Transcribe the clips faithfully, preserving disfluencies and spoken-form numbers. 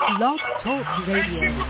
Blog Talk Radio.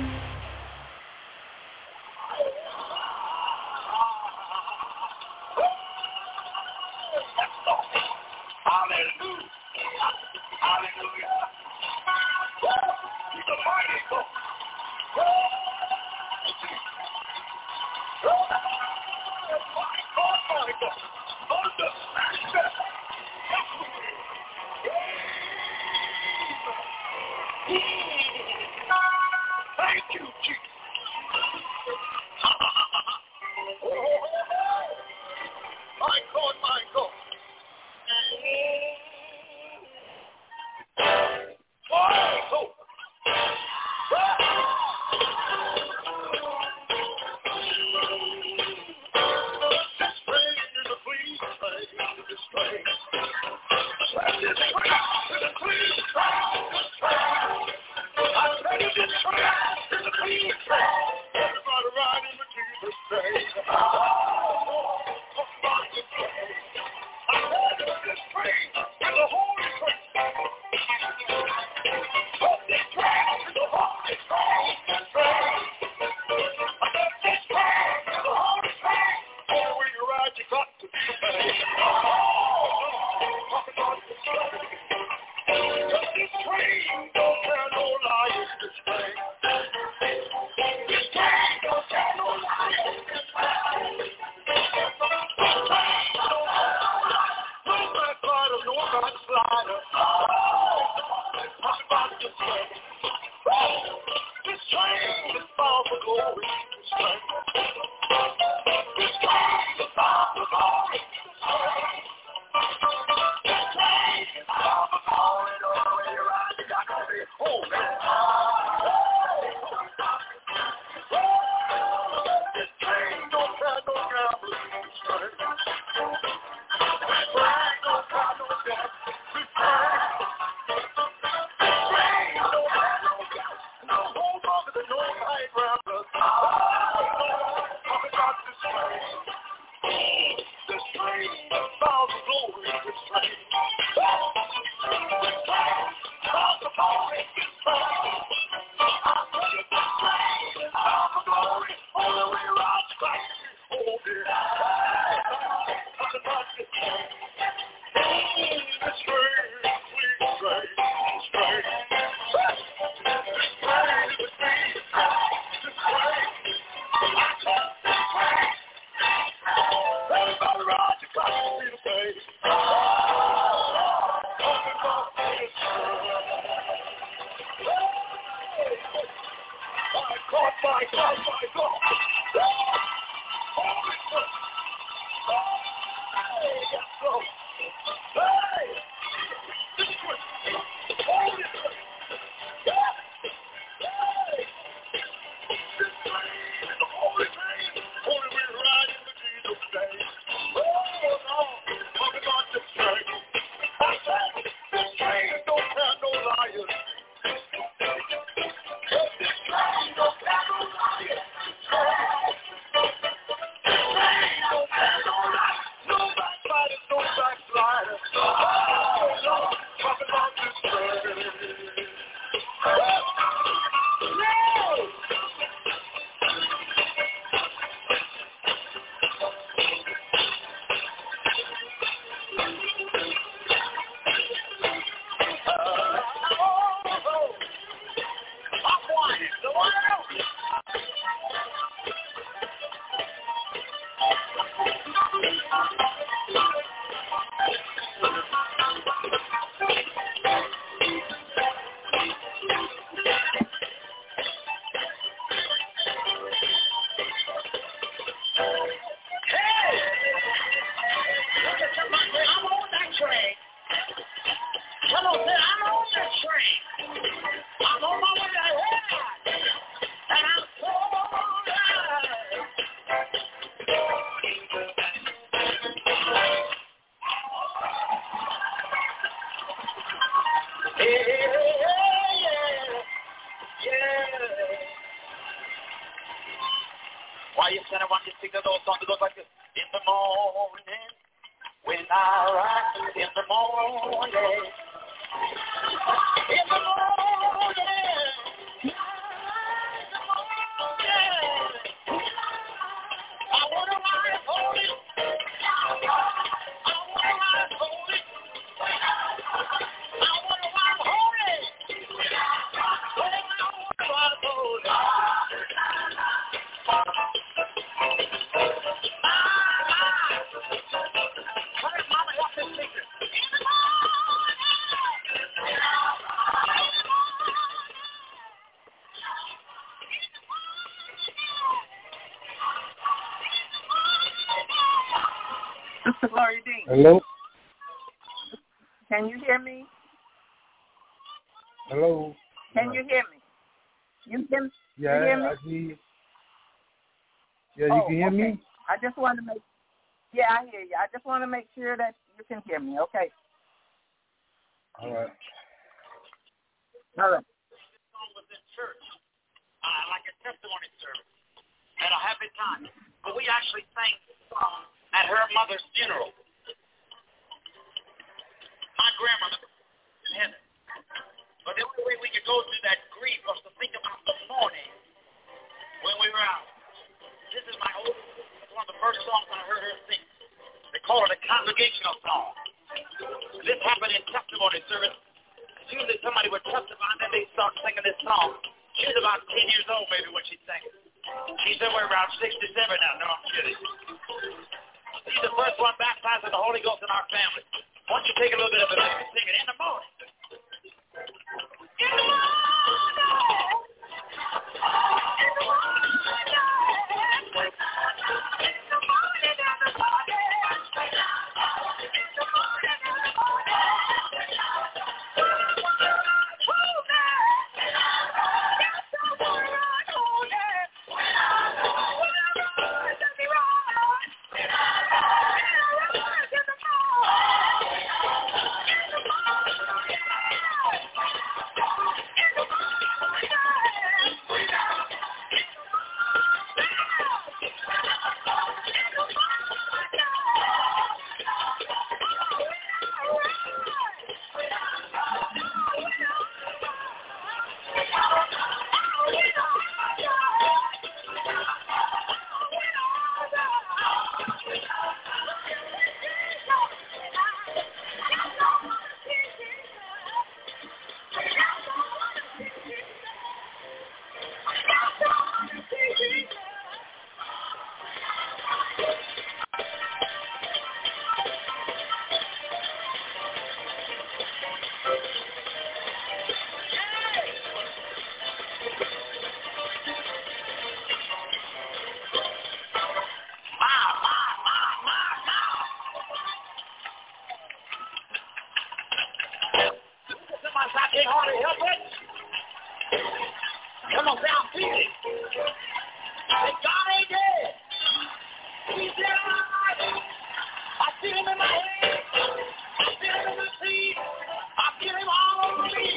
Why you said I want you to sing a little song that goes like this? In the morning, when I rise in the morning, in the morning, Glory Dean. Hello? Can you hear me? Hello? Can you hear me? You can Yeah, you hear me? I see you. Yeah, you oh, can hear okay. me? I just want to make Yeah, I hear you. I just want to make sure that you can hear me. Okay. All right. All right. Song was in church, uh, like a testimony service, at a happy time. But we actually sang this song at her mother's funeral. My grandmother in heaven. But the only way we could go through that grief was to think about the morning when we were out. This is my old, one of the first songs I heard her sing. They call it a congregational song. This happened in testimony service. Usually somebody would testify and then they start singing this song. She was about ten years old maybe when she sang it. She's somewhere around sixty-seven now. No, I'm kidding. She's the first one baptized with the Holy Ghost in our family. Why don't you take a little bit of it and sing it in the morning? In the morning. In the morning. I can't hardly help it. Come on, say I'm feeling. Say God ain't dead. He's still alive. I feel him in my head. I feel him in my feet. I feel him all over me.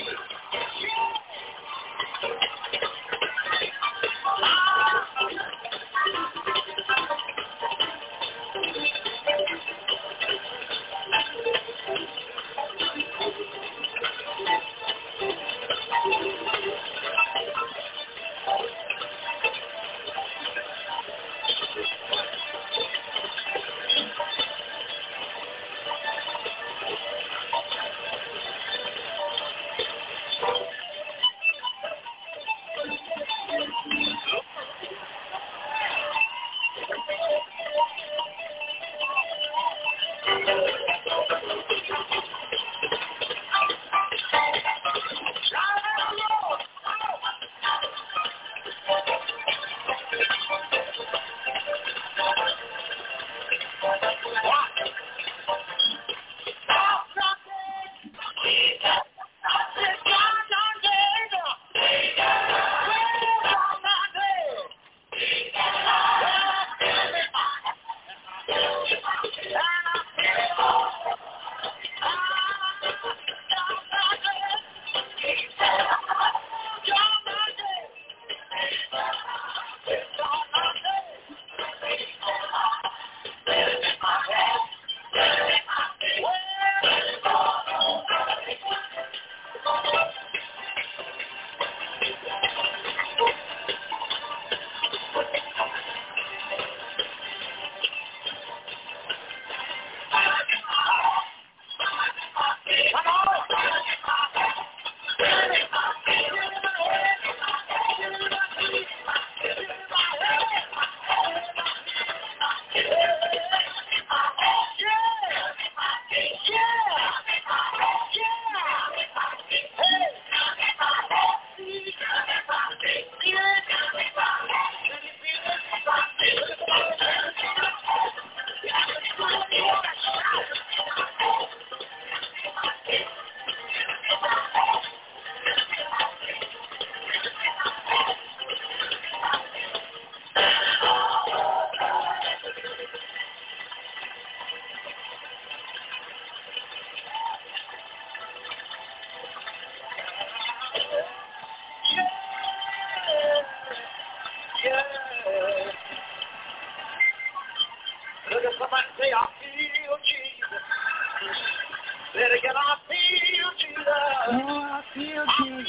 feel Jesus.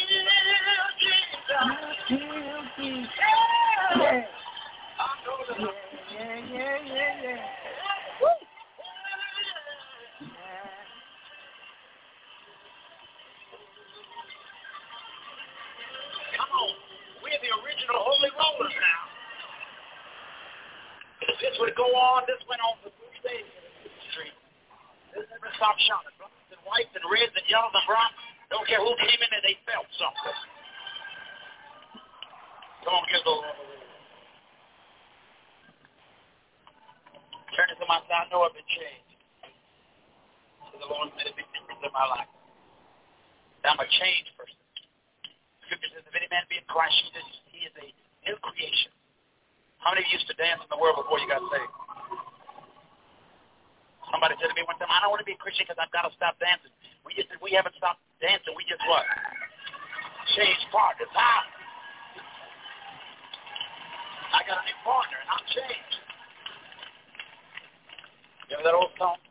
I feel Jesus. Yeah. Yeah, yeah, yeah, yeah. Woo. Come on. We're the original Holy Rollers now. This would go on. This went on for three days in the street. This never stopped shouting. Blacks and whites and reds and yellows and browns. Don't care who came in there, they felt something. Come on, give the Lord a little. Turn it to my side. I know I've been changed. So the Lord made a big difference in my life. I'm a changed person. Scripture says, if any man be in Christ, he is a new creation. How many of you used to dance in the world before you got saved? Somebody said to me one time, I don't want to be a Christian because I've got to stop dancing. We just said, we haven't stopped dancing. We just what? Changed partners. How? I got a new partner and I'm changed. You know that old song?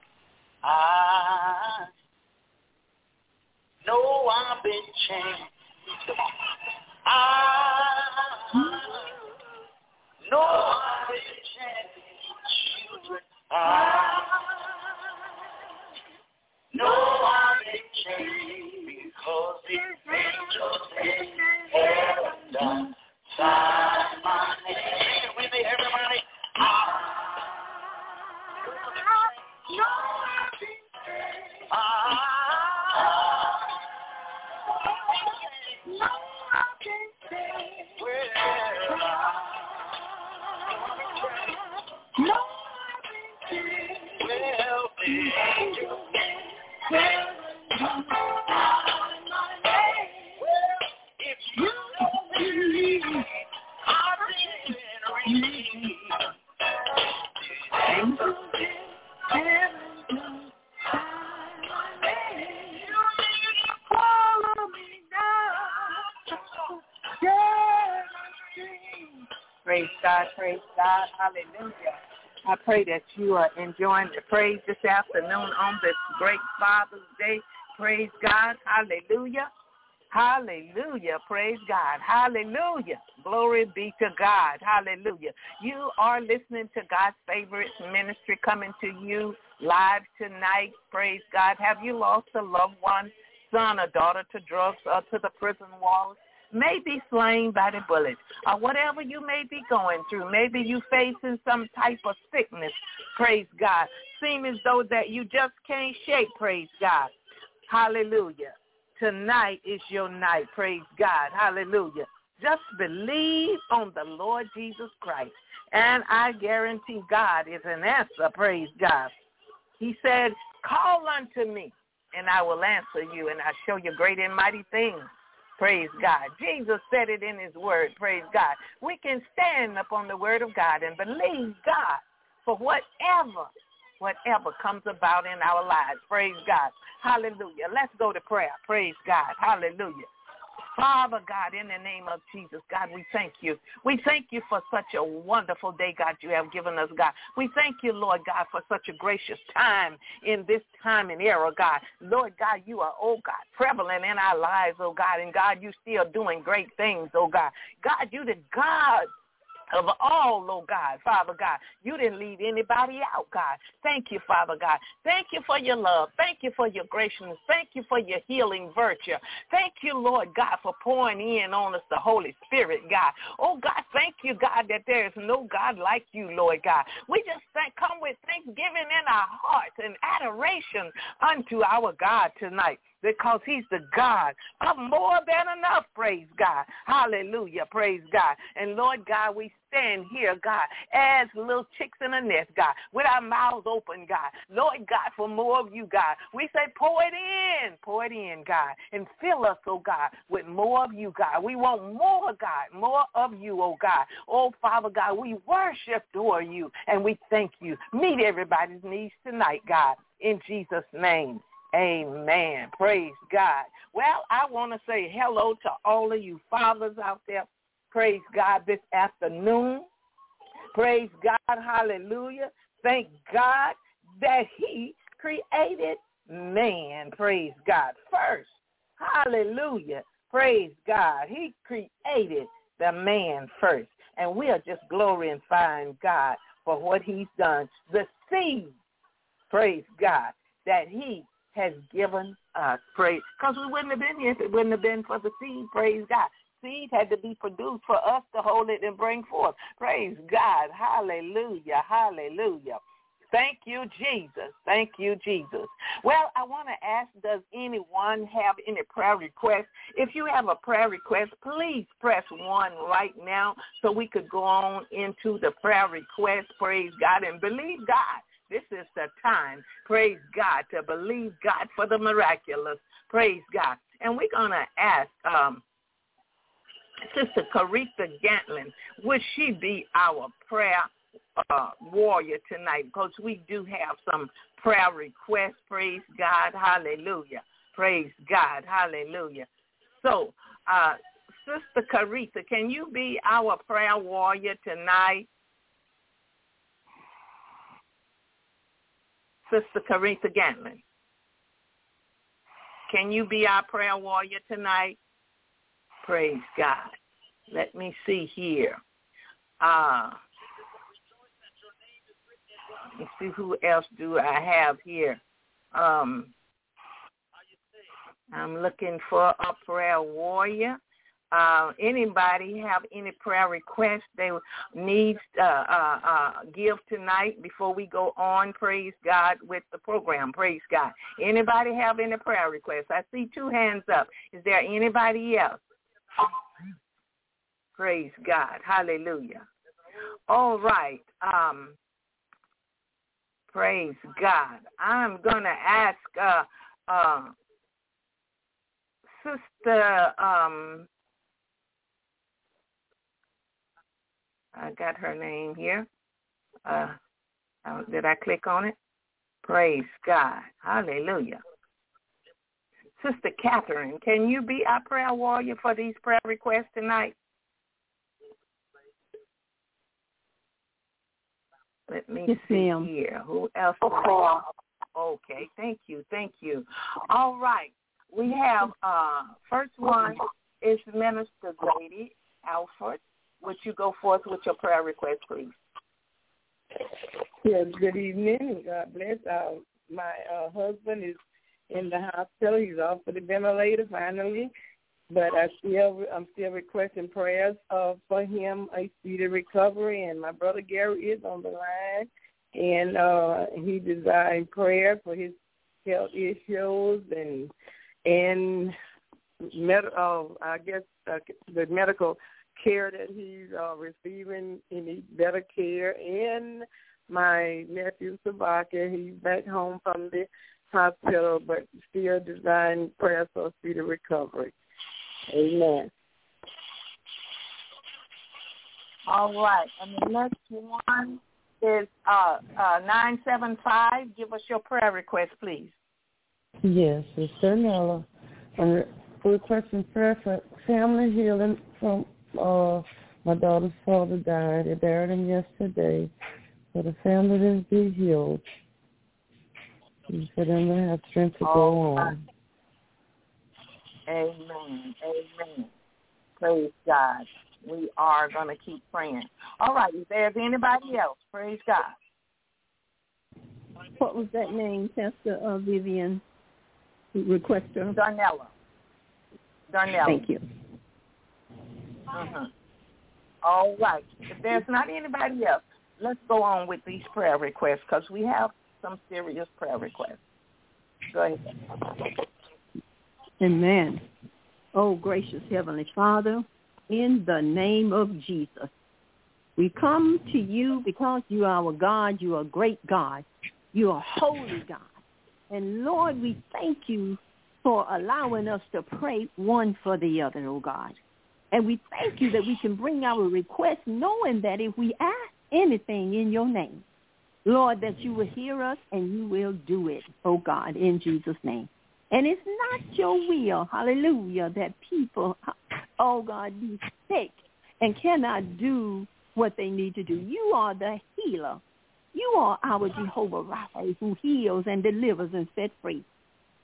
I know I've been changed. Come on. I know I've been changed. Children. I know I've been changed because the angels in heaven done sign my name. Sing it with me, everybody. I know I've been changed. I know I've been changed. Well, no. Well, the angels in heaven sign my name. Well, if you don't believe, I've been redeemed. The angels in heaven sign my name. You need to follow me now. Yeah, Praise God, praise God, hallelujah. I pray that you are enjoying the praise this afternoon on this great Father's Day. Praise God, hallelujah, hallelujah, praise God, hallelujah, glory be to God, hallelujah. You are listening to God's favorite ministry coming to you live tonight, praise God. Have you lost a loved one, son or daughter to drugs or to the prison walls? May be slain by the bullet, or whatever you may be going through. Maybe you facing some type of sickness, praise God. Seem as though that you just can't shake, praise God. Hallelujah. Tonight is your night, praise God. Hallelujah. Just believe on the Lord Jesus Christ, and I guarantee God is an answer, praise God. He said, call unto me, and I will answer you, and I'll show you great and mighty things. Praise God. Jesus said it in his word. Praise God. We can stand upon the word of God and believe God for whatever, whatever comes about in our lives. Praise God. Hallelujah. Let's go to prayer. Praise God. Hallelujah. Father God, in the name of Jesus, God, we thank you. We thank you for such a wonderful day, God, you have given us, God. We thank you, Lord God, for such a gracious time in this time and era, God. Lord God, you are, oh God, prevalent in our lives, oh God, and God, you still doing great things, oh God. God, you the God of all, oh God, Father God. You didn't leave anybody out, God. Thank you, Father God. Thank you for your love. Thank you for your graciousness. Thank you for your healing virtue. Thank you, Lord God, for pouring in on us the Holy Spirit, God. Oh, God, thank you, God, that there is no God like you, Lord God. We just thank, come with thanksgiving in our hearts and adoration unto our God tonight, because he's the God of more than enough, praise God. Hallelujah, praise God. And Lord God, we stand here, God, as little chicks in a nest, God, with our mouths open, God. Lord God, for more of you, God. We say pour it in, pour it in, God, and fill us, oh God, with more of you, God. We want more, God, more of you, oh God. Oh, Father God, we worship, adore you, and we thank you. Meet everybody's needs tonight, God, in Jesus' name. Amen. Praise God. Well, I want to say hello to all of you fathers out there. Praise God this afternoon. Praise God. Hallelujah. Thank God that he created man. Praise God first. Hallelujah. Praise God. He created the man first. And we are just glorifying God for what he's done. The seed, praise God, that he has given us. Praise. Because we wouldn't have been here if it wouldn't have been for the seed. Praise God. Seed had to be produced for us to hold it and bring forth. Praise God. Hallelujah. Hallelujah. Thank you, Jesus. Thank you, Jesus. Well, I want to ask, does anyone have any prayer requests? If you have a prayer request, please press one right now so we could go on into the prayer request. Praise God and believe God. This is the time, praise God, to believe God for the miraculous. Praise God. And we're going to ask um, Sister Caretha Gantlin, would she be our prayer Uh, warrior tonight, because we do have some prayer requests. Praise God. Hallelujah. Praise God. Hallelujah. So, uh, Sister Caretha, can you be our prayer warrior tonight? Sister Caretha Gantlin, can you be our prayer warrior tonight? Praise God. Let me see here. Uh, Let's see, who else do I have here? Um, I'm looking for a prayer warrior. Uh, anybody have any prayer requests they need uh, uh, uh, give tonight before we go on, praise God, with the program, praise God. Anybody have any prayer requests? I see two hands up. Is there anybody else? Praise God. Hallelujah. All right. Um, Praise God. I'm going to ask uh, uh, Sister, um, I got her name here. Uh, did I click on it? Praise God. Hallelujah. Sister Catherine, can you be our prayer warrior for these prayer requests tonight? Let me yes, see ma'am. here. Who else? Okay, thank you, thank you. All right, we have uh, first one is Minister Grady Alford. Would you go forth with your prayer request, please? Yes, good evening. God bless. Uh, my uh, husband is in the hospital. He's off of the ventilator finally. But I still, I'm still requesting prayers uh, for him, a speedy recovery. And my brother Gary is on the line, and uh, he desired prayer for his health issues and and med- uh, I guess uh, the medical care that he's uh, receiving. He needs better care. And my nephew Sabaka, he's back home from the hospital, but still desiring prayers for a speedy recovery. Amen. All right. And the next one is uh, uh, nine seven five. Give us your prayer request, please. Yes, it's Nella. I'm requesting prayer for family healing from uh, my daughter's father died. They buried him yesterday. For the family to be healed. And for them to have strength to go on. Amen. Amen. Praise God. We are going to keep praying. All right. If there's anybody else, praise God. What was that name, Pastor uh, Vivian? Requester? Darnella. Darnella. Thank you. Uh-huh. All right. If there's not anybody else, let's go on with these prayer requests because we have some serious prayer requests. Go ahead. Amen. Oh, gracious Heavenly Father, in the name of Jesus, we come to you because you are our God. You are a great God. You are a holy God. And, Lord, we thank you for allowing us to pray one for the other, oh God. And we thank you that we can bring our request knowing that if we ask anything in your name, Lord, that you will hear us and you will do it, oh God, in Jesus' name. And it's not your will, hallelujah, that people, oh God, be sick and cannot do what they need to do. You are the healer. You are our Jehovah Rapha who heals and delivers and set free.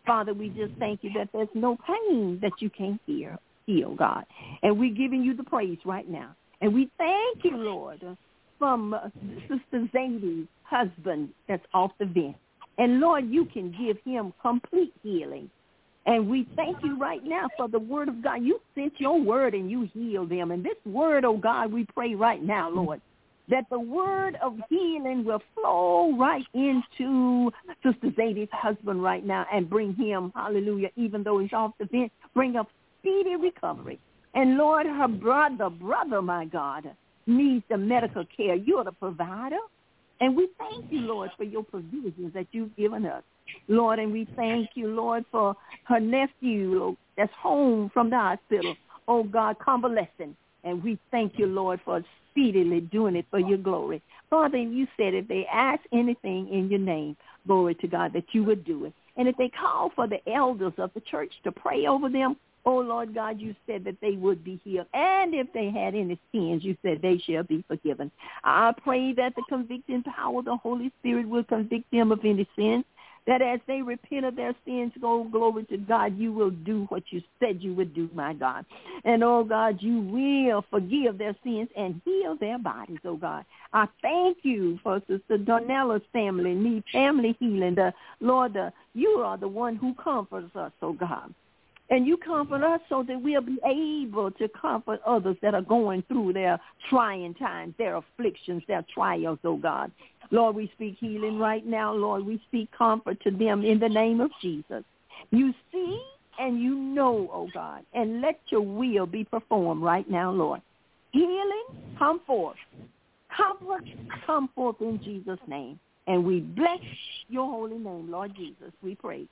Father, we just thank you that there's no pain that you can't heal, heal, God. And we're giving you the praise right now. And we thank you, Lord, from uh, Sister Zadie's husband that's off the vent. And, Lord, you can give him complete healing. And we thank you right now for the word of God. You sent your word and you healed them. And this word, oh God, we pray right now, Lord, that the word of healing will flow right into Sister Zadie's husband right now and bring him, hallelujah, even though he's off the vent, bring up speedy recovery. And, Lord, her brother, brother, my God, needs the medical care. You are the provider. And we thank you, Lord, for your provisions that you've given us. Lord, and we thank you, Lord, for her nephew that's home from the hospital, oh, God, convalescent. And we thank you, Lord, for speedily doing it for your glory. Father, you said if they ask anything in your name, glory to God, that you would do it. And if they call for the elders of the church to pray over them, oh, Lord God, you said that they would be healed. And if they had any sins, you said they shall be forgiven. I pray that the convicting power of the Holy Spirit will convict them of any sin, that as they repent of their sins, go glory to God, you will do what you said you would do, my God. And, oh, God, you will forgive their sins and heal their bodies, oh, God. I thank you for Sister Darnella's family, need family healing. The, Lord, the, you are the one who comforts us, oh, God. And you comfort us so that we'll be able to comfort others that are going through their trying times, their afflictions, their trials, oh God. Lord, we speak healing right now. Lord, we speak comfort to them in the name of Jesus. You see and you know, oh God, and let your will be performed right now, Lord. Healing, come forth. Comfort, come forth in Jesus' name. And we bless your holy name, Lord Jesus, we pray.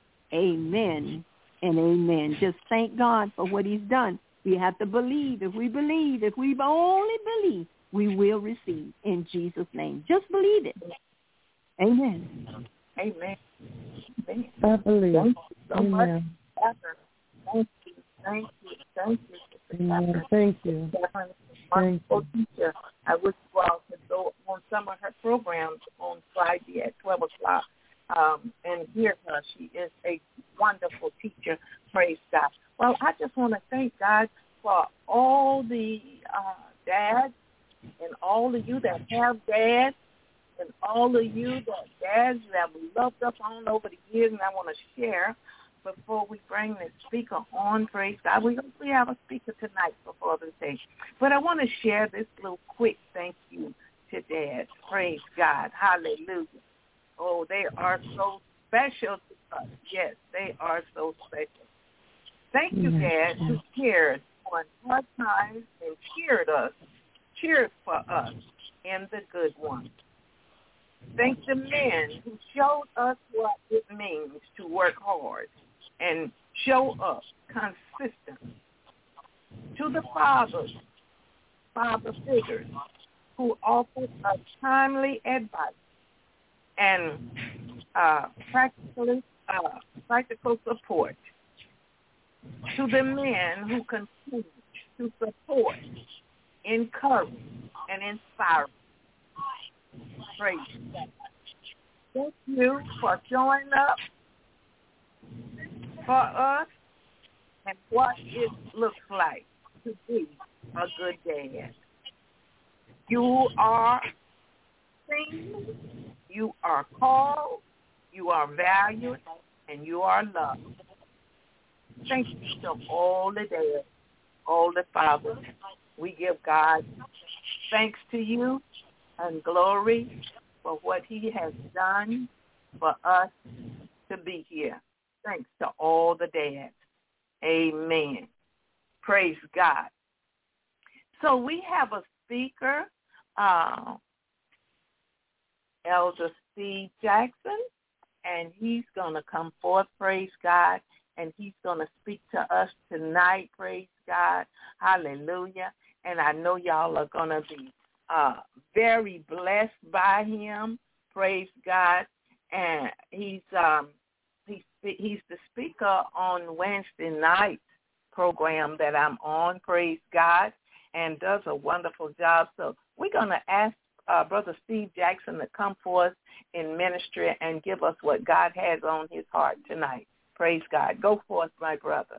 Amen. And amen. Just thank God for what he's done. We have to believe. If we believe, if we only believe, we will receive in Jesus' name. Just believe it. Amen. Amen. Amen. I believe. Thank you so Amen. much, Pastor. Thank you. Thank you. Thank you. Amen. Thank you. Thank you. Teacher. I wish you all could go on some of her programs on Friday at twelve o'clock. Um, and hear her. She is a wonderful teacher. Praise God. Well, I just want to thank God for all the uh, dads and all of you that have dads and all of you that dads that we loved up on over the years. And I want to share before we bring the speaker on. Praise God. We, we have a speaker tonight for Father's Day. But I want to share this little quick thank you to dads. Praise God. Hallelujah. Oh, they are so special to us. Yes, they are so special. Thank you, Dad, who cared on hard times and cheered us, cheered for us in the good ones. Thank the men who showed us what it means to work hard and show up consistently. To the fathers, father figures who offered us timely advice and uh, practically, uh, practical support. To the men who continue to support, encourage, and inspire. Praise God. Thank you for showing up for us and what it looks like to be a good dad. You are seen, you are called, you are valued, and you are loved. Thank you to all the dads, all the fathers. We give God thanks to you and glory for what he has done for us to be here. Thanks to all the dads. Amen. Praise God. So we have a speaker, uh, Elder Steve Jackson, and he's going to come forth, praise God, and he's going to speak to us tonight, praise God. Hallelujah. And I know y'all are going to be uh, very blessed by him, praise God. And he's um, he's, he's the speaker on Wednesday night program that I'm on, praise God, and does a wonderful job. So we're going to ask uh, Brother Steve Jackson to come forth in ministry and give us what God has on his heart tonight. Praise God. Go forth, my brother.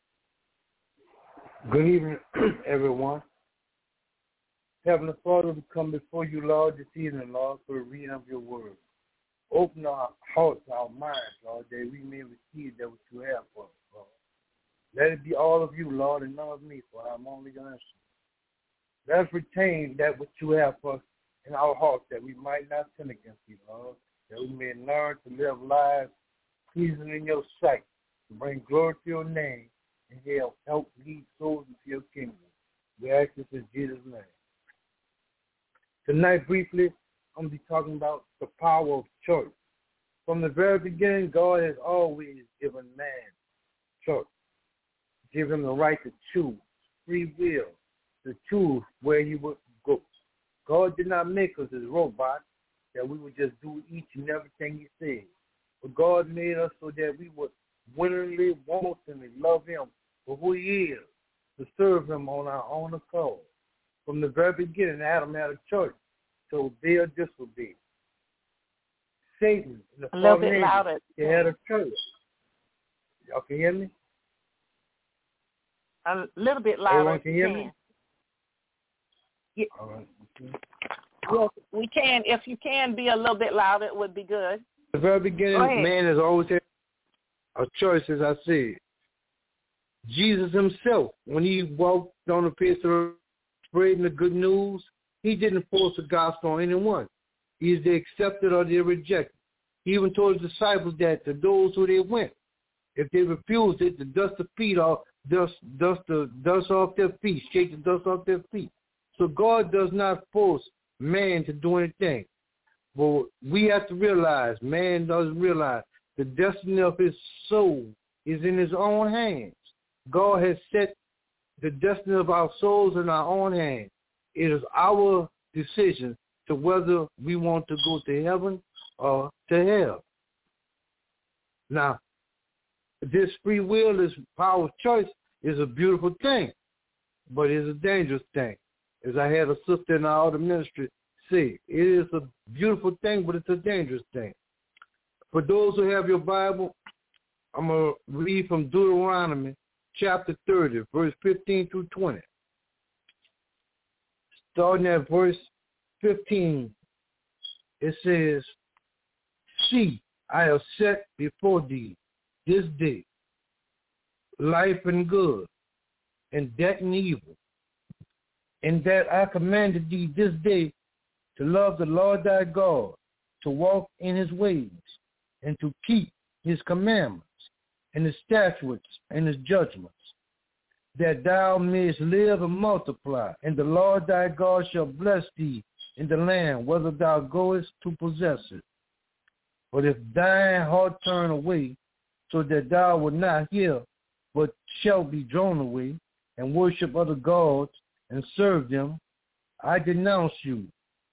Good evening, everyone. Heavenly Father, we come before you, Lord, this evening, Lord, for the reading of your word. Open our hearts, our minds, Lord, that we may receive that which you have for us, Lord. Let it be all of you, Lord, and none of me, for I'm only an instrument. Let us retain that which you have for us in our hearts, that we might not sin against you, Lord, that we may learn to live lives pleasing in your sight, to bring glory to your name, and help, help lead souls into your kingdom. We ask this in Jesus' name. Tonight, briefly, I'm going to be talking about the power of choice. From the very beginning, God has always given man choice, given him the right to choose, free will, to choose where he would go. God did not make us as robots that we would just do each and everything he said. But God made us so that we would willingly, wantingly love him for who he is, to serve him on our own accord. From the very beginning, Adam had a choice to obey or disobey. Satan, the a little bit angel, louder. He had a choice. Y'all can hear me? A little bit louder. Everyone can hear can. me? Yeah. All right. Okay. Yes, we can. If you can be a little bit louder, it would be good. The very beginning, man has always had a choice, as I said. Jesus himself, when he walked on the face of the earth, spreading the good news, he didn't force the gospel on anyone. He either accepted or they rejected. He even told his disciples that to those who they went, if they refused it, to dust the feet off, dust, dust the dust off their feet, shake the dust off their feet. So God does not force man to do anything. But we have to realize, man doesn't realize, the destiny of his soul is in his own hands. God has set the destiny of our souls in our own hands. It is our decision to whether we want to go to heaven or to hell. Now, this free will, this power of choice is a beautiful thing, but it's a dangerous thing. As I had a sister in our other ministry say, it is a beautiful thing, but it's a dangerous thing. For those who have your Bible, I'm going to read from Deuteronomy chapter thirty, verse fifteen through twenty. Starting at verse fifteen, it says, See, I have set before thee this day life and good, and death and evil, and that I commanded thee this day to love the Lord thy God, to walk in his ways, and to keep his commandments, and his statutes, and his judgments, that thou mayest live and multiply, and the Lord thy God shall bless thee in the land, whether thou goest to possess it. But if thine heart turn away, so that thou wilt not hear, but shalt be drawn away, and worship other gods, and serve them, I denounce you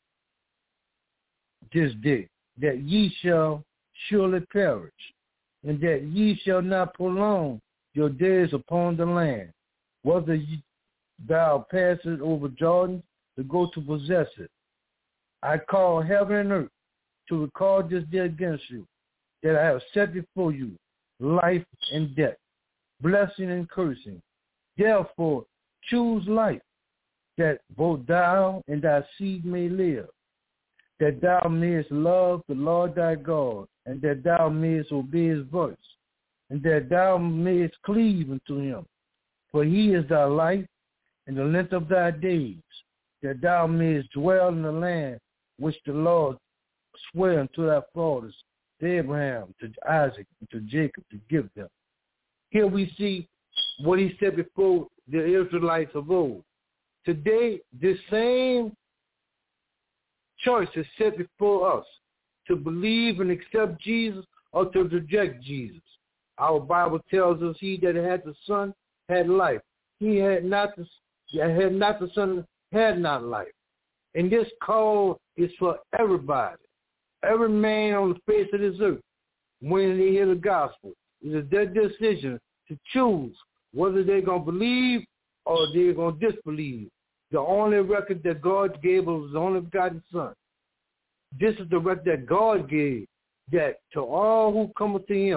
this day, that ye shall surely perish, and that ye shall not prolong your days upon the land, whether ye, thou passest over Jordan to go to possess it. I call heaven and earth to record this day against you, that I have set before you life and death, blessing and cursing. Therefore choose life, that both thou and thy seed may live, that thou mayest love the Lord thy God, and that thou mayest obey his voice, and that thou mayest cleave unto him. For he is thy life and the length of thy days, that thou mayest dwell in the land which the Lord sware unto thy fathers, to Abraham, to Isaac, and to Jacob, to give them. Here we see what he said before the Israelites of old. Today, this same choice is set before us, to believe and accept Jesus or to reject Jesus. Our Bible tells us, he that had the Son had life. He had not the, had not the Son had not life. And this call is for everybody. Every man on the face of this earth, when they hear the gospel, it is their decision to choose whether they're going to believe or they're going to disbelieve. The only record that God gave was the only begotten Son. This is the record that God gave, that to all who come to him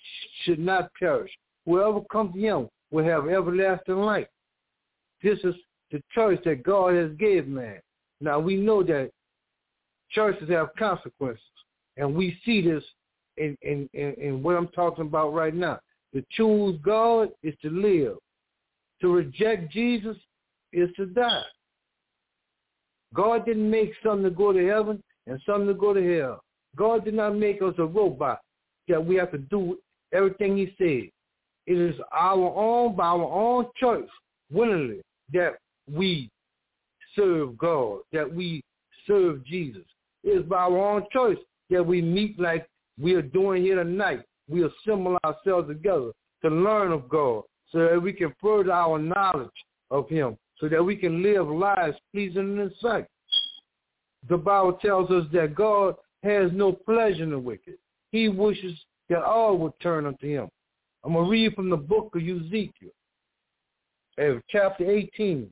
should not perish. Whoever comes to him will have everlasting life. This is the choice that God has gave man. Now, we know that choices have consequences, and we see this in, in, in, in what I'm talking about right now. To choose God is to live. To reject Jesus is to die. God didn't make some to go to heaven and some to go to hell. God did not make us a robot that we have to do everything he said. It is our own, by our own choice, willingly, that we serve God, that we serve Jesus. It is by our own choice that we meet like we are doing here tonight. We assemble ourselves together to learn of God so that we can further our knowledge of him, so that we can live lives pleasing in his sight. The Bible tells us that God has no pleasure in the wicked. He wishes that all would turn unto him. I'm going to read from the book of Ezekiel, chapter eighteen.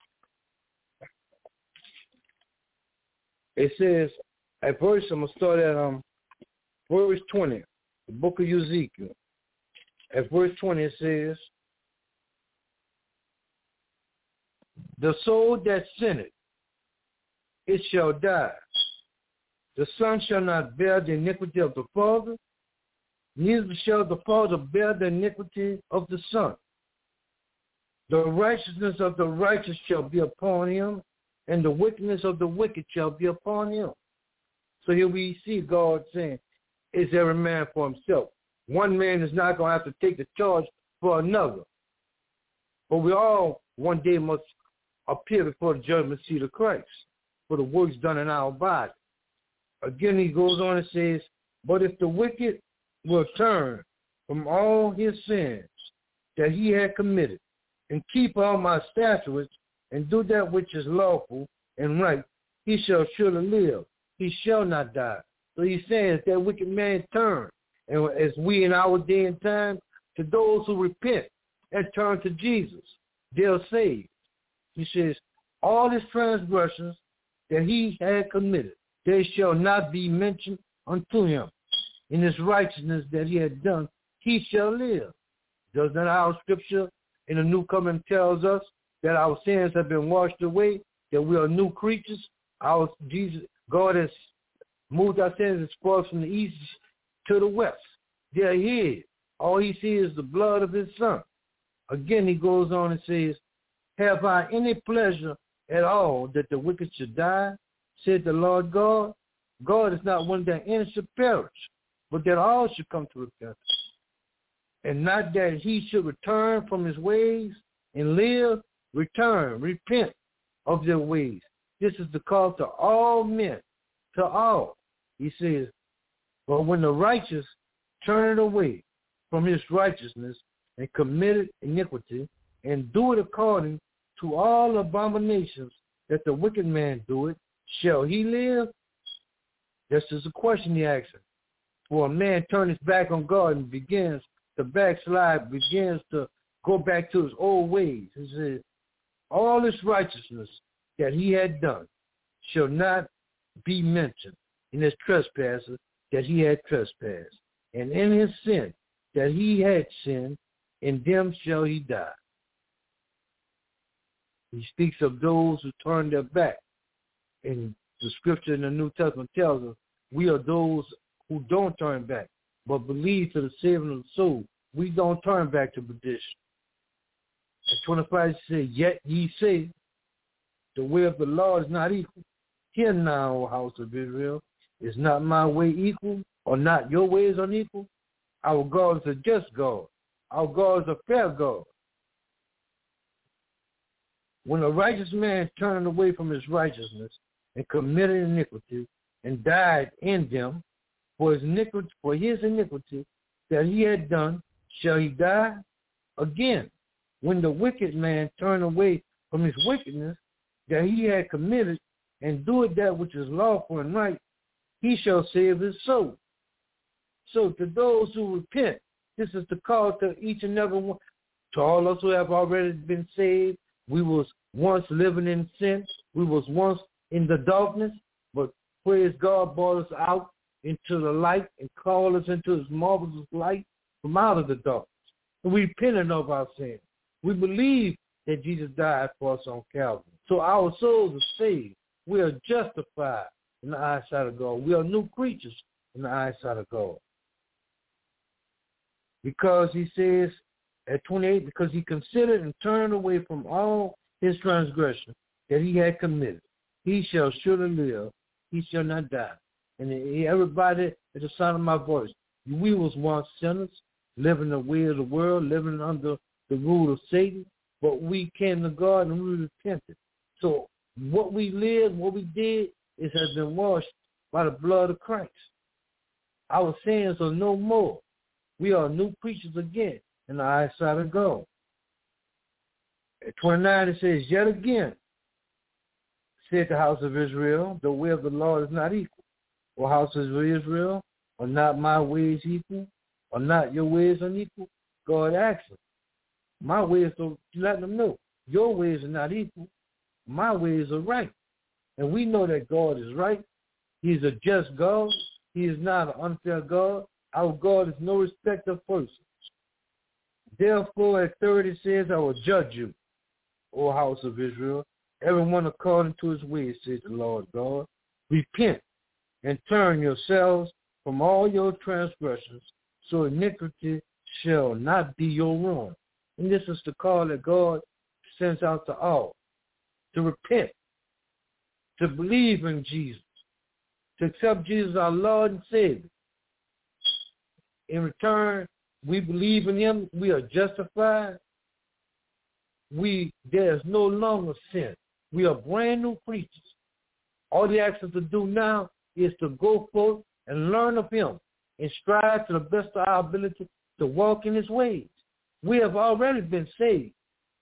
It says, at verse, I'm going to start at um, verse twenty, the book of Ezekiel. At verse twenty, it says, the soul that sinneth, it shall die. The son shall not bear the iniquity of the father, neither shall the father bear the iniquity of the son. The righteousness of the righteous shall be upon him, and the wickedness of the wicked shall be upon him. So here we see God saying, it's every man for himself. One man is not going to have to take the charge for another. But we all one day must appear before the judgment seat of Christ for the works done in our body. Again, he goes on and says, but if the wicked will turn from all his sins that he had committed and keep all my statutes and do that which is lawful and right, he shall surely live. He shall not die. So he's saying that wicked man turn. And as we in our day and time, to those who repent and turn to Jesus, they're saved. He says, all his transgressions that he had committed, they shall not be mentioned unto him. In his righteousness that he had done, he shall live. Does not our scripture in the New Covenant tells us that our sins have been washed away, that we are new creatures? Our Jesus, God has moved our sins as far from the east to the west. They're hid. All he sees is the blood of his son. Again, he goes on and says, have I any pleasure at all that the wicked should die, said the Lord God? God is not one that any should perish, but that all should come to repentance. And not that he should return from his ways and live. Return, repent of their ways. This is the call to all men, to all. He says, but when the righteous turn away from his righteousness and committed iniquity and do it according to all abominations that the wicked man do it, shall he live? This is a question he asks. For a man turns his back on God and begins to backslide, begins to go back to his old ways. He says, all his righteousness that he had done shall not be mentioned in his trespasses that he had trespassed, and in his sin that he had sinned, in them shall he die. He speaks of those who turn their back. And the scripture in the New Testament tells us we are those who don't turn back, but believe to the saving of the soul. We don't turn back to perdition. And twenty-five says, yet ye say, the way of the Lord is not equal. Hear now, O house of Israel, is not my way equal, or not your ways unequal? Our God is a just God. Our God is a fair God. When a righteous man turned away from his righteousness and committed iniquity and died in them, for his iniquity, for his iniquity that he had done, shall he die? Again, when the wicked man turned away from his wickedness that he had committed and doeth that which is lawful and right, he shall save his soul. So to those who repent, this is the call to each and every one, to all us who have already been saved. We was once living in sin. We was once in the darkness, but praise God brought us out into the light and called us into his marvelous light. from out of the darkness. And we repented of our sins. We believe that Jesus died for us on Calvary. So our souls are saved. We are justified in the eyesight of God. We are new creatures in the eyesight of God. Because he says at twenty-eight, because he considered and turned away from all his transgression that he had committed. He shall surely live. He shall not die. And everybody at the sound of my voice, we was once sinners, living the way of the world, living under the rule of Satan, but we came to God and we repented. So what we lived, what we did, it has been washed by the blood of Christ. Our sins are no more. We are new creatures again in the eyesight of God. At twenty-nine it says, yet again, said the house of Israel, the way of the Lord is not equal. O house of Israel, are not my ways equal? Are not your ways unequal? God asks them. My ways, so let them know. Your ways are not equal. My ways are right. And we know that God is right. He's a just God. He is not an unfair God. Our God is no respecter of persons. Therefore, at thirty it says, I will judge you, O house of Israel, everyone according to his ways, says the Lord God. Repent and turn yourselves from all your transgressions, so iniquity shall not be your ruin. And this is the call that God sends out to all, to repent, to believe in Jesus, to accept Jesus our Lord and Savior. In return, we believe in him. We are justified. We There's no longer sin. We are brand new creatures. All he asks us to do now is to go forth and learn of him and strive to the best of our ability to walk in his ways. We have already been saved.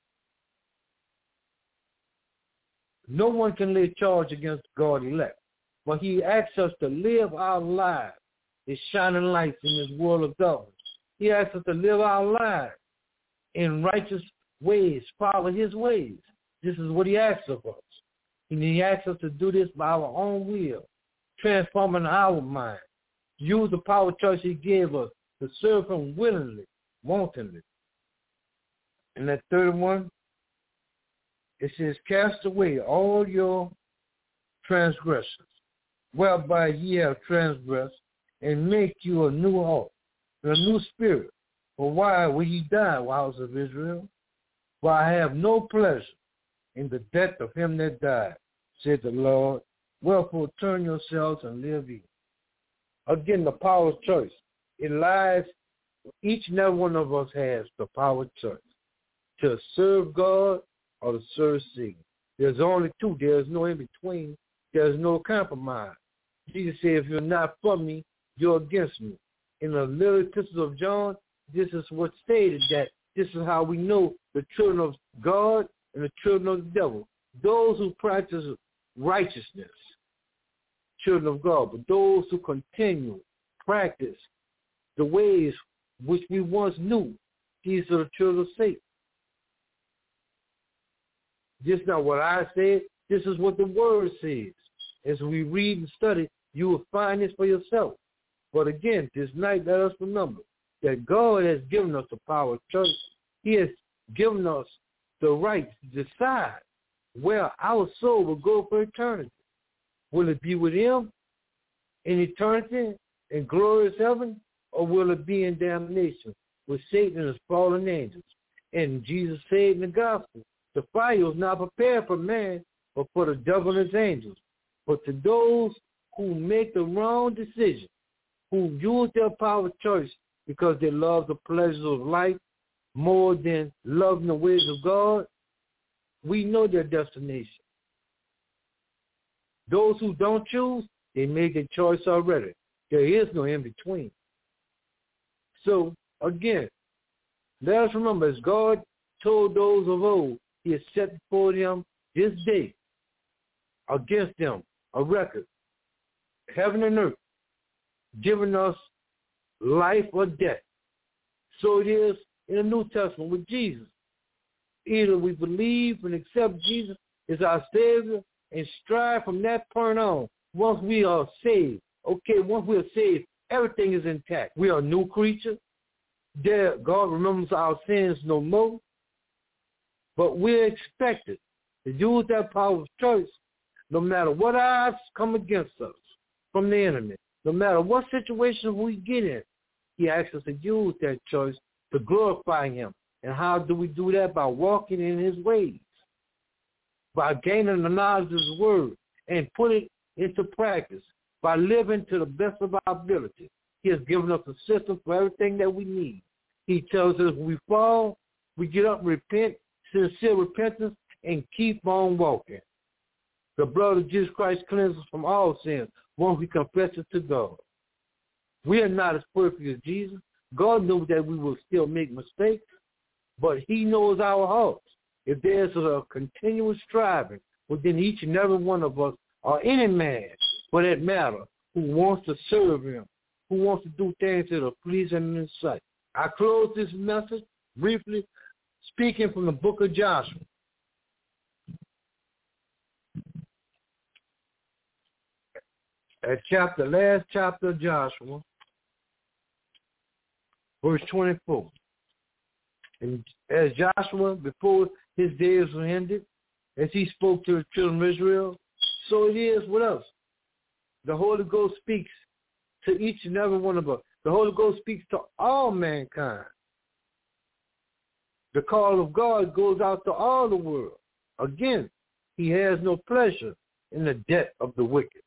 No one can lay charge against God elect, but he asks us to live our lives as shining lights in this world of darkness. He asks us to live our lives in righteous ways, follow his ways. This is what he asks of us. And he asks us to do this by our own will, transforming our mind, use the power choice he gave us to serve him willingly, wantonly. And at thirty-one, it says, cast away all your transgressions, whereby ye have transgressed, and make you a new heart, a new spirit. For why will ye die, O house of Israel? For I have no pleasure in the death of him that died, said the Lord. Wherefore turn yourselves and live ye. Again, the power of choice. It lies, each and every one of us has the power of choice, to serve God or to serve Satan. There's only two. There's no in between. There's no compromise. Jesus said, if you're not for me, you're against me. In the little epistle of John, this is what stated, that this is how we know the children of God and the children of the devil. Those who practice righteousness, children of God, but those who continue, practice the ways which we once knew, these are the children of Satan. This is not what I said. This is what the Word says. As we read and study, you will find this for yourself. But again, this night, let us remember that God has given us the power of choice. He has given us the right to decide where our soul will go for eternity. Will it be with him in eternity in glorious heaven, or will it be in damnation with Satan and his fallen angels? And Jesus said in the gospel, the fire is not prepared for man, but for the devil and his angels. But to those who make the wrong decision, who use their power of choice because they love the pleasures of life more than loving the ways of God, we know their destination. Those who don't choose, they made their choice already. There is no in-between. So, again, let us remember, as God told those of old, he has set before them this day against them a record, heaven and earth, giving us life or death. So it is in the New Testament with Jesus. Either we believe and accept Jesus as our Savior and strive from that point on. Once we are saved, okay, once we are saved, everything is intact. We are new creatures. there God remembers our sins no more, but we're expected to use that power of choice no matter what odds come against us from the enemy, no matter what situation we get in. He asks us to use that choice to glorify him. And how do we do that? By walking in his ways, by gaining the knowledge of his word and put it into practice, by living to the best of our ability. He has given us a system for everything that we need. He tells us when we fall, we get up, repent, sincere repentance, and keep on walking. The blood of Jesus Christ cleanses us from all sins once we confess it to God. We are not as perfect as Jesus. God knows that we will still make mistakes, but he knows our hearts. If there's a continuous striving within each and every one of us, or any man, for that matter, who wants to serve him, who wants to do things that are pleasing in his sight. I close this message briefly speaking from the book of Joshua. At chapter, last chapter of Joshua, verse twenty-four. And as Joshua, before his days were ended, as he spoke to the children of Israel, so it is with us. The Holy Ghost speaks to each and every one of us. The Holy Ghost speaks to all mankind. The call of God goes out to all the world. Again, he has no pleasure in the death of the wicked.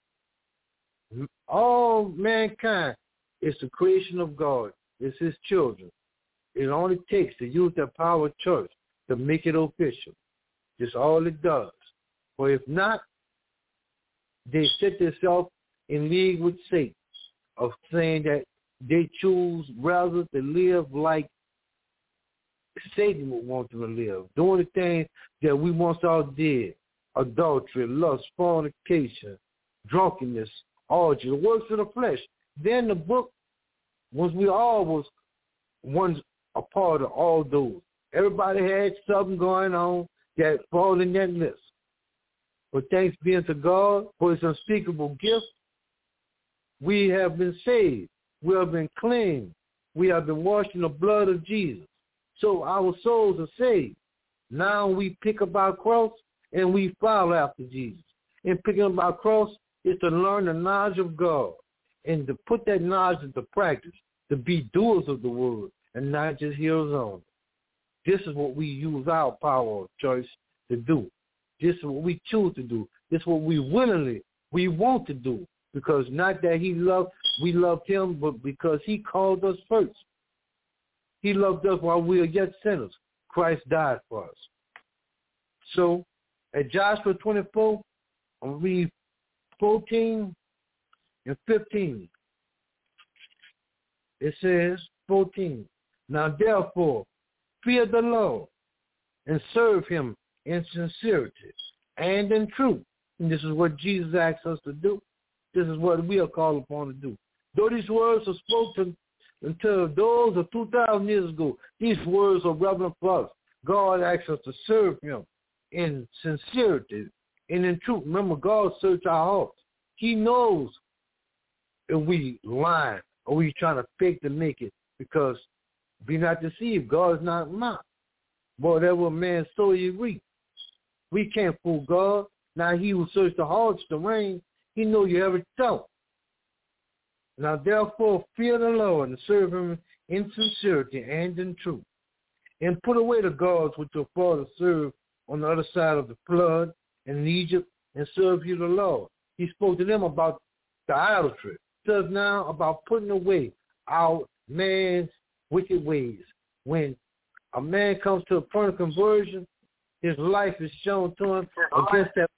All mankind is the creation of God. It's his children. It only takes to use the power of choice to make it official. That's all it does. For if not, they set themselves in league with Satan of saying that they choose rather to live like Satan would want them to live, doing the things that we once all did: adultery, lust, fornication, drunkenness, orgy, the works of the flesh. Then the book, once we all was one a part of all those. Everybody had something going on that falls in that list. But thanks be unto God for his unspeakable gift, we have been saved. We have been cleansed. We have been washed in the blood of Jesus. So our souls are saved. Now we pick up our cross and we follow after Jesus. And picking up our cross is to learn the knowledge of God and to put that knowledge into practice, to be doers of the word and not just hearers only. This is what we use our power of choice to do. This is what we choose to do. This is what we willingly, we want to do. Because not that he loved, we loved him, but because he called us first. He loved us while we were yet sinners. Christ died for us. So at Joshua twenty-four, I'll read fourteen and fifteen. It says, fourteen, now therefore, fear the Lord and serve him in sincerity and in truth. And this is what Jesus asks us to do. This is what we are called upon to do. Though these words are spoken until those of two thousand years ago, these words are relevant for us. God asks us to serve him in sincerity and in truth. Remember, God searches our hearts. He knows if we lie or we trying to fake to make it, because be not deceived, God is not mocked. Whatever a man sow, he reap. We can't fool God. Now he who searches the hearts, the rein, he know you every thought. Now therefore fear the Lord and serve him in sincerity and in truth. And put away the gods which your fathers served on the other side of the flood and in Egypt, and serve you the Lord. He spoke to them about the idolatry. He says now about putting away our man's wicked ways. When a man comes to a point of conversion, his life is shown to him against that.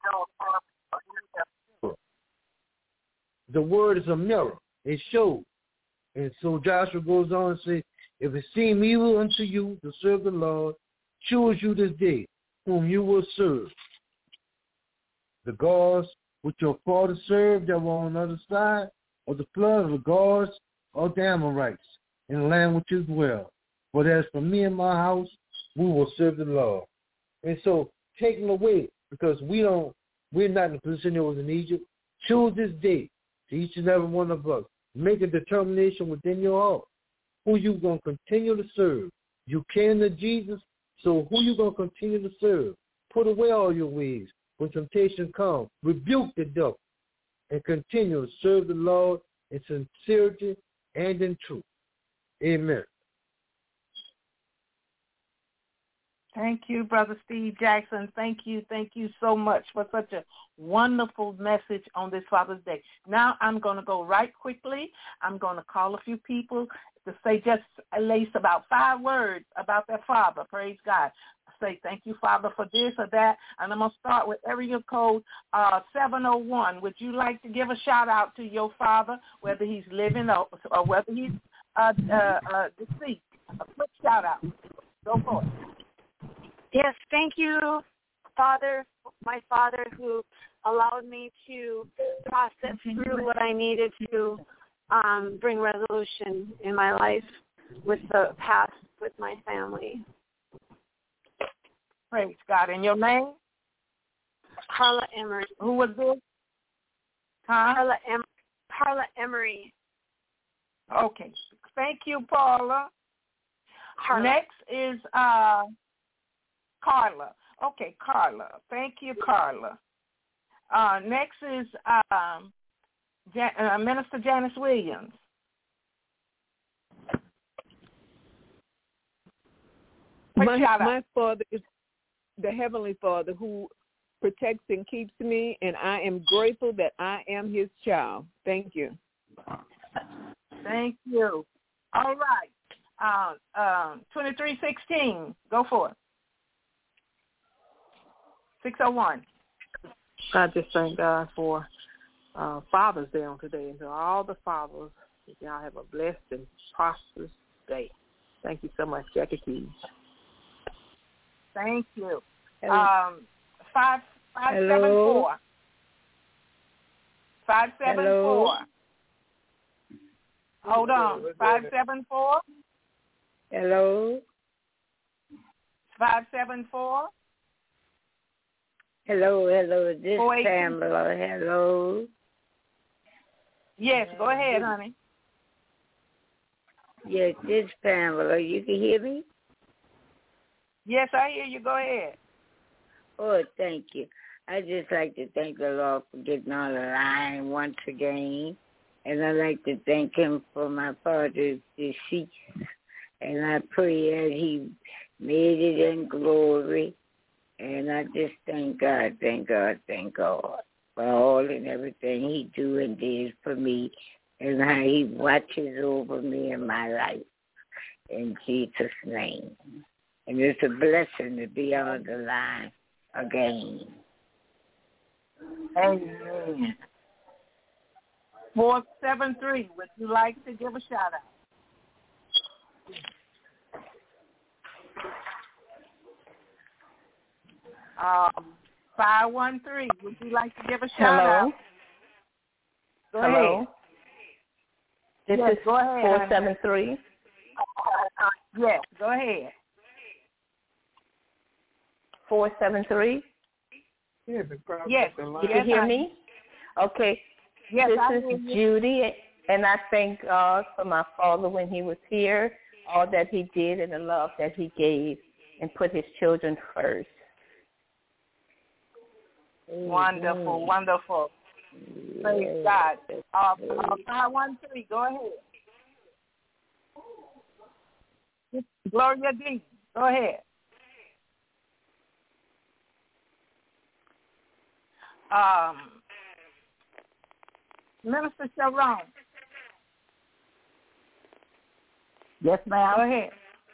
The word is a mirror. It shows. And so Joshua goes on and says, if it seem evil unto you to serve the Lord, choose you this day whom you will serve. The gods which your fathers served that were on the other side of the flood, the gods of the Amorites in the land which you dwell. But as for me and my house, we will serve the Lord. And so taking away, because we don't, we're not in the position that was in Egypt, choose this day to each and every one of us. Make a determination within your heart who you going to continue to serve. You came to Jesus, so who you going to continue to serve? Put away all your ways. When temptation comes, rebuke the devil and continue to serve the Lord in sincerity and in truth. Amen. Thank you, Brother Steve Jackson. Thank you, thank you so much for such a wonderful message on this Father's Day. Now I'm going to go right quickly. I'm going to call a few people to say just at least about five words about their father. Praise God. Say thank you, Father, for this or that. And I'm going to start with area code uh, seven oh one. Would you like to give a shout-out to your father, whether he's living or, or whether he's uh, uh, uh, deceased? A quick shout-out. Go for it. Yes, thank you, Father, my Father, who allowed me to process through what I needed to um, bring resolution in my life with the past, with my family. Praise God. And your name? Carla Emery. Who was this? Huh? Carla, em- Carla Emery. Okay. Thank you, Paula. Carla. Next is uh, Carla. Okay, Carla. Thank you, Carla. Uh, next is um, Jan- uh, Minister Janice Williams. My, my father is the Heavenly Father who protects and keeps me, and I am grateful that I am his child. Thank you. Thank you. All right. Uh, uh, twenty-three sixteen. Go for it. six oh one. I just thank God for uh, Father's Day on today, and to all the fathers, y'all have a blessed and prosperous day. Thank you so much, Jackie Keys. Thank you. Hello. Um, five five Hello. seven four. Five seven Hello. four. Hold on. Five seven four. Hello. Five seven four. Hello, hello. This Four eight- Pamela. Hello. Yes, go ahead, honey. Yes, this Pamela. You can hear me? Yes, I hear you. Go ahead. Oh, thank you. I just like to thank the Lord for getting on the line once again. And I'd like to thank him for my father's decease. And I pray that he made it in glory. And I just thank God, thank God, thank God for all and everything he do and did for me and how he watches over me in my life. In Jesus' name. And it's a blessing to be on the line again. Amen. four seven three, would you like to give a shout out? Um, five one three, would you like to give a shout Hello? out? Go Hello? ahead. This yes, is go ahead. four seven three. Yes, go ahead. four seven three. Yes. You yes, can hear I, me? Okay. Yes, this I is hear you. Judy, and I thank God for my father when he was here, all that he did and the love that he gave and put his children first. Wonderful, mm-hmm. wonderful. Praise God. Uh, uh, five one three, go ahead. Gloria D, go ahead. Um, Minister Sharon. Yes, ma'am. Go ahead.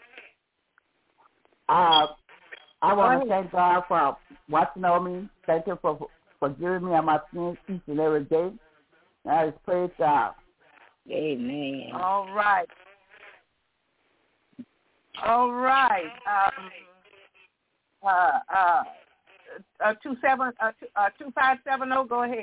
Uh, I want to thank God for watching over me. Thank you for forgiving me of my sins each and every day. And I just praise God. Amen. All right. All right. Um, uh, uh, uh, two seven, uh, two, uh, two five seven zero. Go ahead.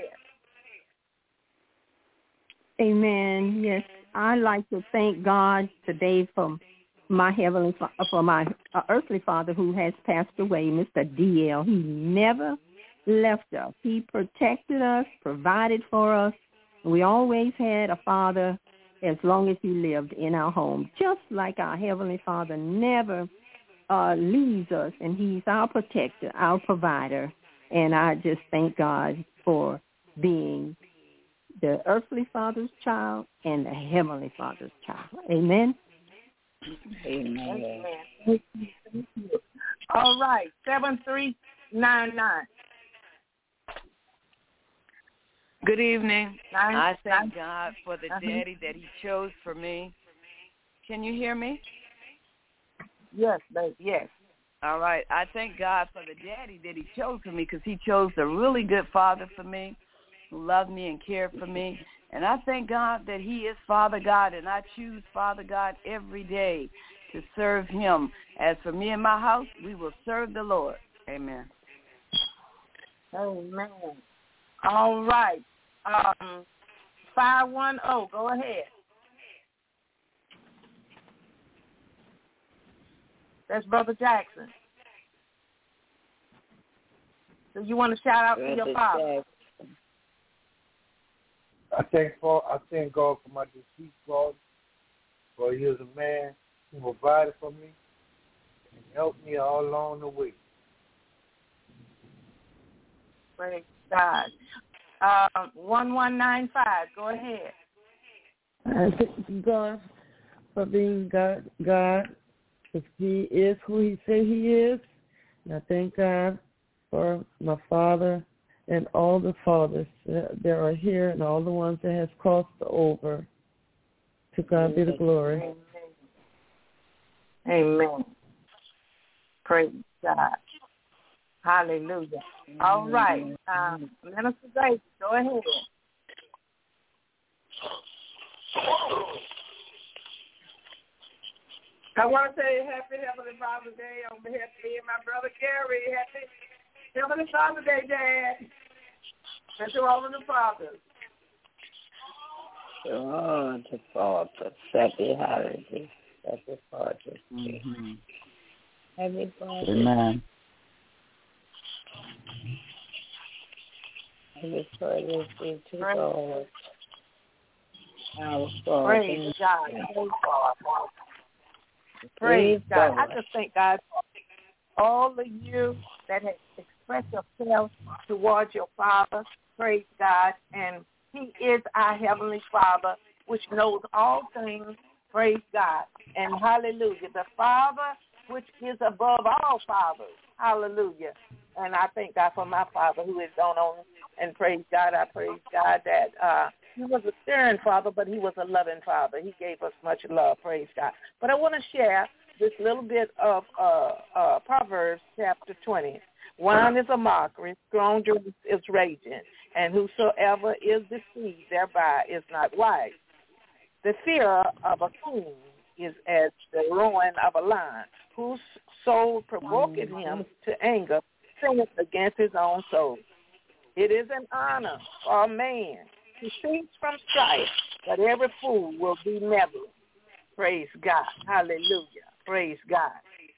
Amen. Yes, I'd like to thank God today for my heavenly, for my uh, earthly father who has passed away, Mister D L. He never left us. He protected us, provided for us. We always had a father as long as he lived in our home, just like our Heavenly Father never uh, leaves us, and he's our protector, our provider. And I just thank God for being the earthly Father's child and the Heavenly Father's child. Amen. Amen. Amen. All right, seven three nine nine. Good evening. Nine, I thank nine. God for the uh-huh. daddy that he chose for me. Can you hear me? Yes, baby, yes. All right. I thank God for the daddy that he chose for me, because he chose a really good father for me who loved me and cared for me. And I thank God that he is Father God, and I choose Father God every day to serve him. As for me and my house, we will serve the Lord. Amen. Amen. All right. Um, five one zero, go ahead. That's Brother Jackson. So you want to shout out Brother to your father? Jackson. I thank for I thank God for my deceased father, for he was a man who provided for me and helped me all along the way. Praise God. Uh, one one nine five, go ahead. I thank God for being God, God, because he is who he said he is. And I thank God for my father and all the fathers that are here and all the ones that has crossed over. To God be the glory. Amen. Amen. Praise God. Hallelujah. All right. Um, Minister Davis, go ahead. I want to say happy Heavenly Father's Day on behalf of me and my brother Gary. Happy Heavenly Father's Day, Dad. And to all of the fathers. To all the fathers. Happy holiday. Happy Father's Day. Mm-hmm. Happy Father's Day. Amen. Happy Father's Day to God. Our Father. Praise God. Praise God. I just thank God for all of you that have expressed yourselves towards your Father. Praise God. And he is our Heavenly Father, which knows all things. Praise God. And hallelujah. The Father, which is above all fathers. Hallelujah. And I thank God for my Father who is gone on. And praise God. I praise God that uh, he was a stern father, but he was a loving father. He gave us much love. Praise God. But I want to share this little bit of uh, uh, Proverbs chapter twenty. Wine is a mockery, strong drink is raging, and whosoever is deceived thereby is not wise. The fear of a king is as the ruin of a lion, whose soul provoketh him to anger, sinneth against his own soul. It is an honor for a man to cease from strife, but every fool will be meddling. Praise God. Hallelujah. Praise God.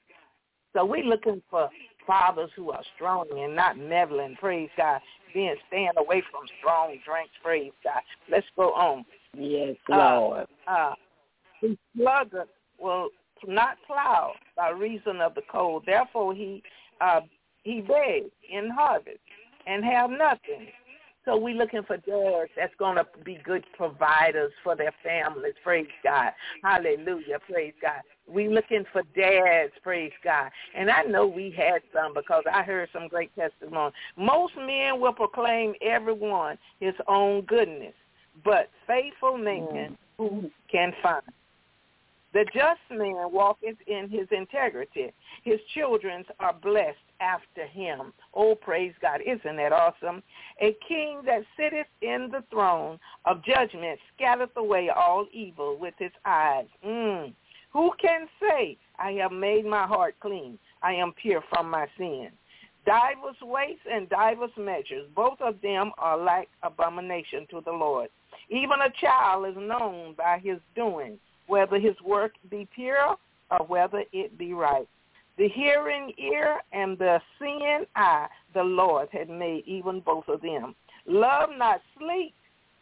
So we're looking for fathers who are strong and not meddling. Praise God. Being staying away from strong drinks. Praise God. Let's go on. Yes, Lord. Uh, uh, the sluggard will not plow by reason of the cold. Therefore, he uh, he begs in harvest and have nothing. So we're looking for dads that's going to be good providers for their families. Praise God. Hallelujah. Praise God. We're looking for dads. Praise God. And I know we had some because I heard some great testimony. Most men will proclaim everyone his own goodness, but faithful man who can find. The just man walketh in his integrity. His children are blessed after him. Oh, praise God. Isn't that awesome? A king that sitteth in the throne of judgment scattereth away all evil with his eyes. Mm. Who can say, I have made my heart clean? I am pure from my sin. Divers weights and divers measures, both of them are like abomination to the Lord. Even a child is known by his doing, whether his work be pure or whether it be right. The hearing ear and the seeing eye, the Lord had made even both of them. Love not sleep,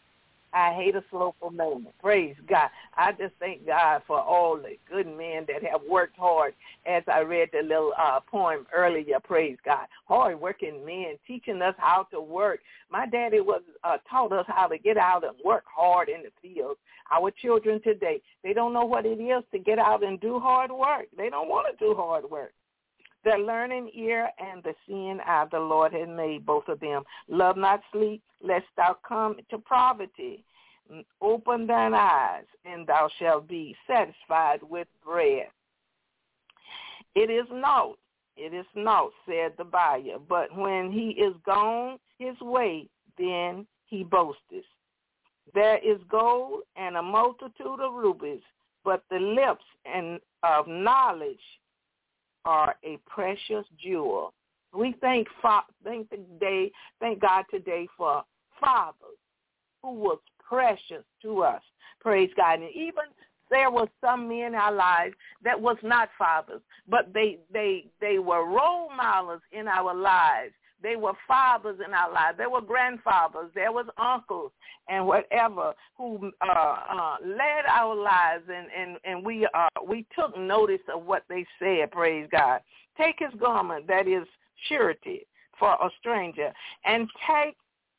I hate a slowful moment. Praise God. I just thank God for all the good men that have worked hard, as I read the little uh, poem earlier. Praise God. Hard-working men teaching us how to work. My daddy was uh, taught us how to get out and work hard in the fields. Our children today, they don't know what it is to get out and do hard work. They don't want to do hard work. The learning ear and the seeing eye the Lord has made, both of them. Love not sleep, lest thou come to poverty. Open thine eyes, and thou shalt be satisfied with bread. It is naught, it is naught, said the buyer, but when he is gone his way, then he boasteth. There is gold and a multitude of rubies, but the lips and of knowledge are a precious jewel. We thank thank the day, thank God today for fathers who was precious to us. Praise God. And even there were some men in our lives that was not fathers, but they they they were role models in our lives. They were fathers in our lives. There were grandfathers. There was uncles and whatever who uh, uh, led our lives, and, and, and we uh, we took notice of what they said, praise God. Take his garment, that is surety for a stranger, and take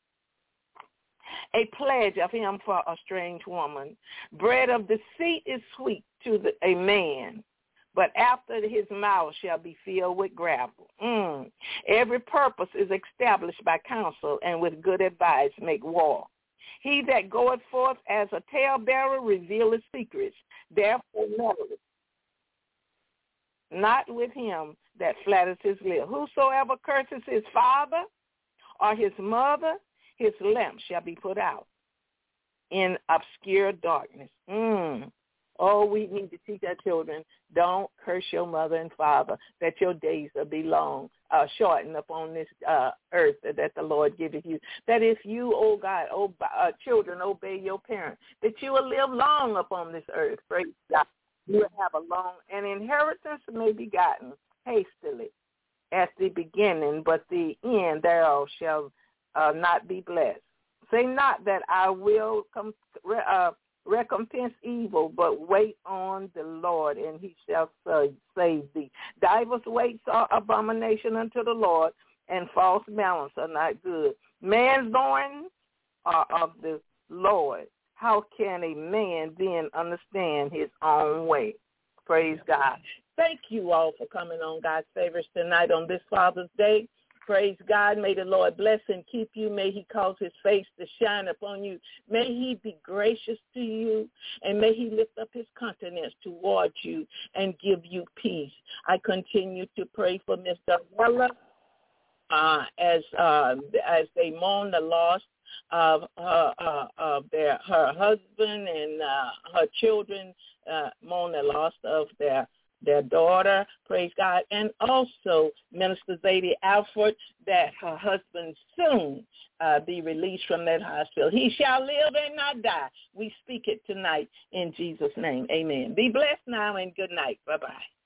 a pledge of him for a strange woman. Bread of deceit is sweet to the, a man, but after his mouth shall be filled with gravel. Mm. Every purpose is established by counsel, and with good advice make war. He that goeth forth as a talebearer revealeth secrets. Therefore meddle not with him that flatters his lip. Whosoever curses his father or his mother, his lamp shall be put out in obscure darkness. Mm. Oh, we need to teach our children, don't curse your mother and father, that your days will be long, uh, shortened upon this uh, earth that the Lord giveth you. That if you, oh God, oh, uh, children, obey your parents, that you will live long upon this earth. Praise God. You will have a long, an inheritance may be gotten hastily at the beginning, but the end thereof shall uh, not be blessed. Say not that I will come, uh, recompense evil, but wait on the Lord, and he shall save thee. Divers weights are abomination unto the Lord, and false balance are not good. Man's goings are of the Lord. How can a man then understand his own way? Praise God. Thank you all for coming on God's Favorites tonight on this Father's Day. Praise God. May the Lord bless and keep you. May he cause his face to shine upon you. May he be gracious to you, and may he lift up his countenance towards you and give you peace. I continue to pray for Miss Daniela uh, as uh, as they mourn the loss of her uh, of their her husband and uh, her children, uh, mourn the loss of their their daughter, praise God, and also Minister Zadie Alford, that her husband soon uh, be released from that hospital. He shall live and not die. We speak it tonight in Jesus' name. Amen. Be blessed now and good night. Bye-bye.